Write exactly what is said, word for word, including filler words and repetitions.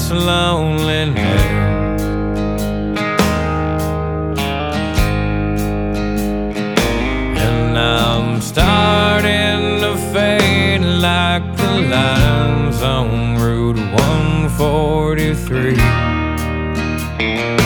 this loneliness. And I'm starting to fade like the lines on Route one forty-three.